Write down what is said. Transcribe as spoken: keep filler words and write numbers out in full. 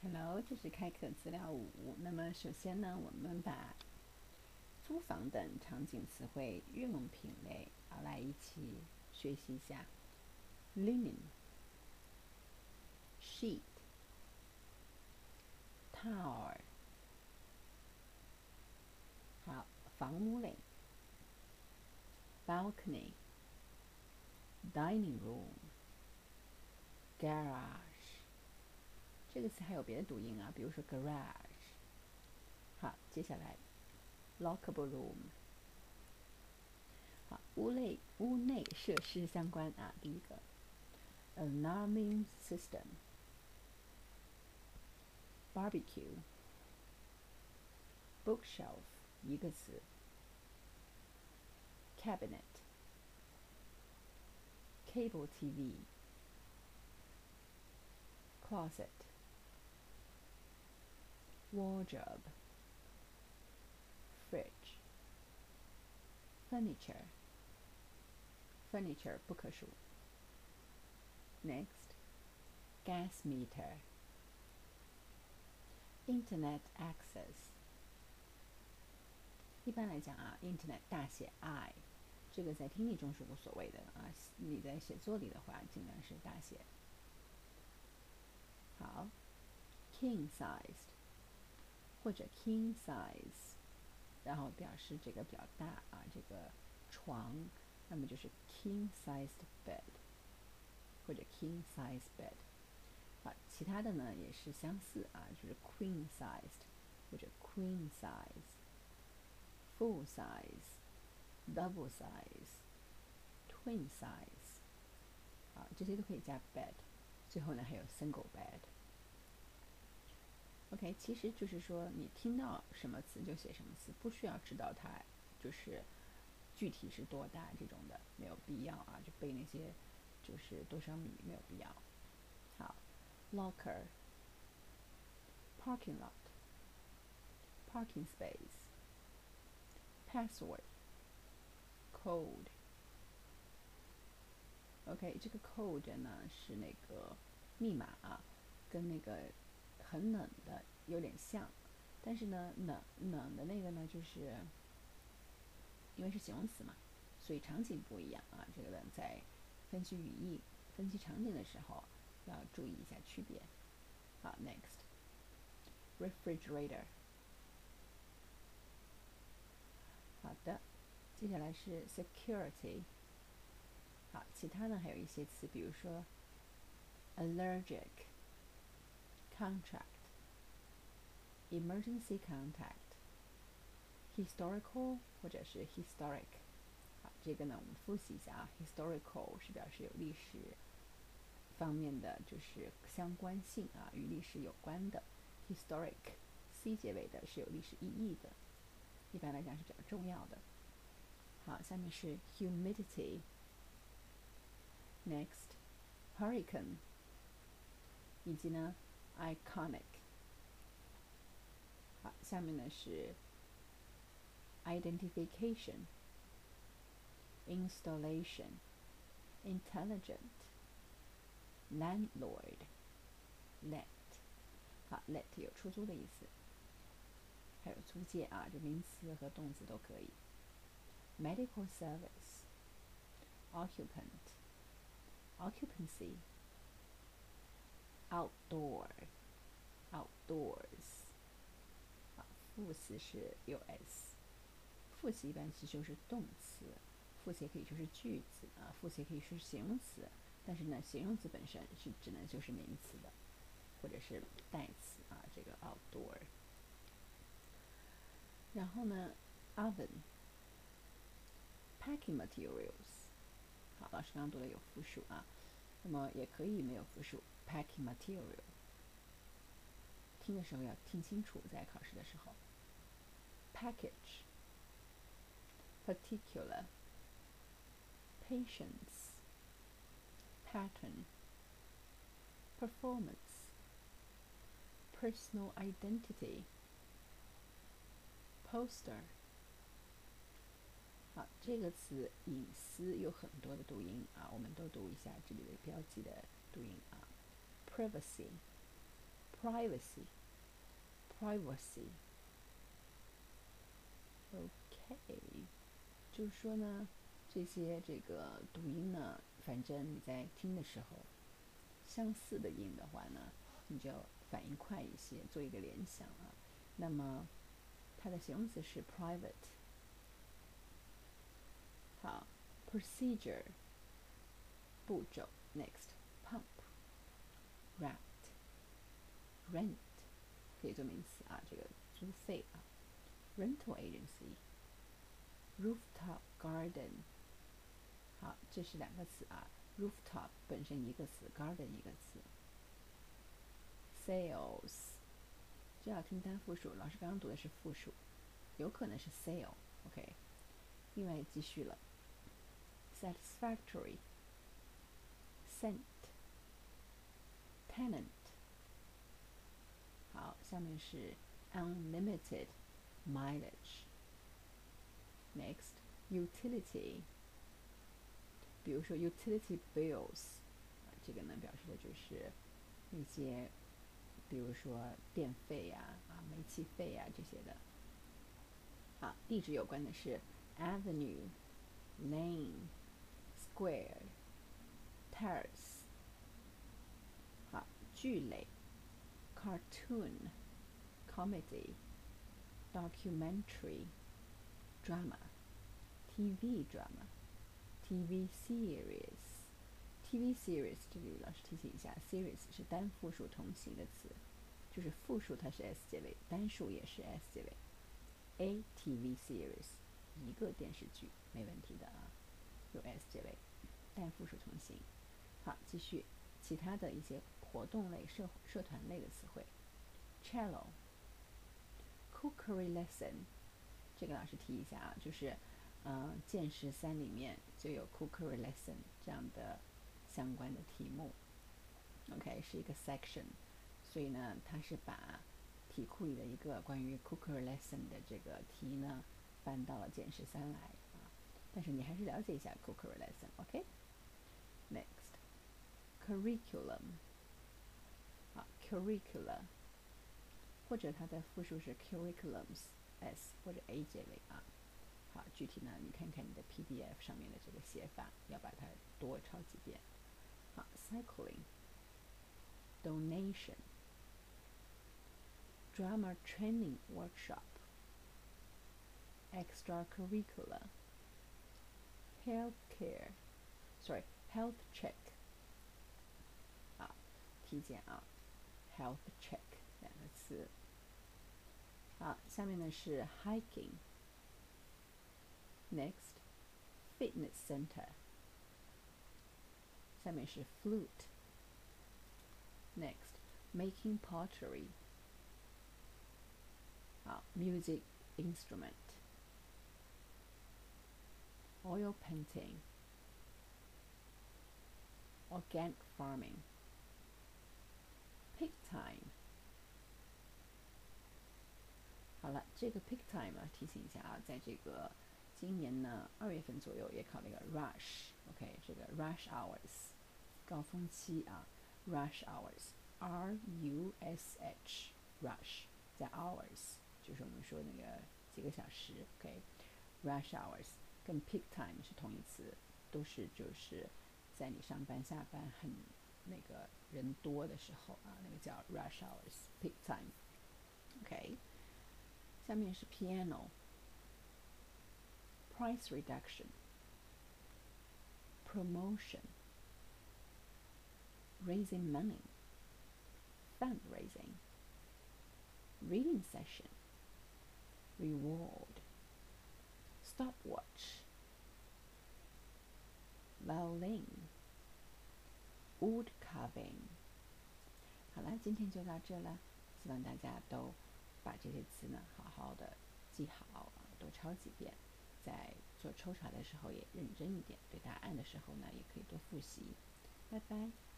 Hello，这是开课资料五。那么首先呢，我们把租房等场景词汇运用品类啊来一起学习一下。Linen、sheet、towel。好，房屋类 balcony、dining room、garage。这个词还有别的读音啊，比如说 garage。好，接下来 lockable room。好，屋内屋内设施相关啊，第一个 alarming system、barbecue、bookshelf 一个词 cabinet、cable T V、closet、wardrobe、fridge、furniture。furniture 不可数。Next, gas meter、internet access。一般来讲啊 ，internet 大写 I， 这个在听力中是无所谓的啊，你在写作里的话，尽量是大写。好 ，king sized 或者 king size，然后表示这个比较大啊，这个床，那么就是 king sized bed 或者 king size bed。好，其他的呢也是相似啊，就是 queen sized 或者 queen size、full size、double size、twin size。啊，这些都可以加 bed。最后呢还有 single bed。OK， 其实就是说你听到什么词就写什么词，不需要知道它就是具体是多大这种的，没有必要啊，就背那些就是多少米没有必要。好 ，locker、parking lot、parking space、password、code。OK， 这个 code 呢是那个密码啊，跟那个很冷的有点像，但是呢，冷冷的那个呢，就是因为是形容词嘛，所以场景不一样啊。这个呢，在分析语义、分析场景的时候要注意一下区别。好 ，next，refrigerator。好的，接下来是 security。好，其他呢还有一些词，比如说 allergic、contract、emergency contact、historical 或者是 historic。好，这个呢我们复习一下啊 ，historical 是表示有历史方面的就是相关性啊，与历史有关的 historic c 结尾的是有历史意义的，一般来讲是比较重要的。好，下面是 humidity。Next, hurricane， 以及呢 iconic。好，下面呢是 identification、installation、intelligent、landlord、let。好 ，let 有出租的意思，还有租借啊，就名词和动词都可以。medical service、occupant、occupancy、outdoor、outdoors。啊，副词是有 s， 副词一般其实就是动词，副词也可以说是句子啊，副词也可以是形容词，但是呢，形容词本身是只能就是名词的，或者是代词啊，这个 outdoor。然后呢 oven、packing materials。好，老师刚刚读的有复数啊，那么也可以没有复数 packing material。听的时候要听清楚，在考试的时候。package、particular、patience、pattern、performance、personal identity、poster。好，这个词隐私有很多的读音啊，我们都读一下这里的标记的读音啊 ：privacy、 privacy privacy OK， 就是说呢，这些这个读音呢，反正你在听的时候，相似的音的话呢，你就反应快一些，做一个联想啊。那么它的形容词是 private。好 ，procedure 步骤 ，next pump rent rent 可以做名词啊，这个租费啊 ，rental agency rooftop garden。好，这是两个词啊 ，rooftop 本身一个词 ，garden 一个词。sales 这要听单复数，老师刚刚读的是复数，有可能是 sale，OK。另外继续了 ，satisfactory scent tenant。好，下面是 unlimited mileage。Next utility， 比如说 utility bills， 这个呢表示的就是那些，比如说电费呀、啊、煤气费呀、这些的。好，地址有关的是 avenue lane square terrace。好，剧类 cartoon comedy documentary drama T V drama T V series T V series 这里老师提醒一下 series 是单复数同形的词，就是复数它是 s 结尾，单数也是 s 结尾。A T V series 一个电视剧没问题的啊，有 s 结尾，单复数同形。好，继续其他的一些活动类、社社团类的词汇 cello cookery lesson， 这个老师提一下啊，就是嗯，剑十三里面就有 cookery lesson 这样的相关的题目 ，OK 是一个 section， 所以呢，它是把题库里的一个关于 cookery lesson 的这个题呢搬到了剑十三来啊，但是你还是了解一下 cookery lesson，OK。Next curriculum， 啊 curricula， 或者它的复数是 curriculums s 或者 a 结尾啊。好，具体呢，你看看你的 P D F 上面的这个写法，要把它多抄几遍。好 ，cycling donation drama training workshop extracurricular healthcare sorry health check 啊，体检啊 health check 两个词。好，下面呢是 hiking。Next fitness center， 下面是 flute。Next making pottery， 好 music instrument oil painting organic farming peak time。好了，这个 peak time 啊，提醒一下啊，在这个今年呢二月份左右也考了一个 rush，OK， 这个 rush hours 高峰期啊 ，rush hours，R U S H rush 加 hours 就是我们说那个几个小时 ，OK，rush hours 跟 peak time 是同义词，都是就是在你上班下班很那个人多的时候啊，那个叫 rush hours peak time，OK。下面是 piano price reduction promotion raising money fundraising reading session reward stopwatch violin wood carving。 好了，今天就到这了，希望大家都把这些词呢好好的记好，多抄几遍，在做抽查的时候也认真一点，对答案的时候呢也可以多复习。拜拜。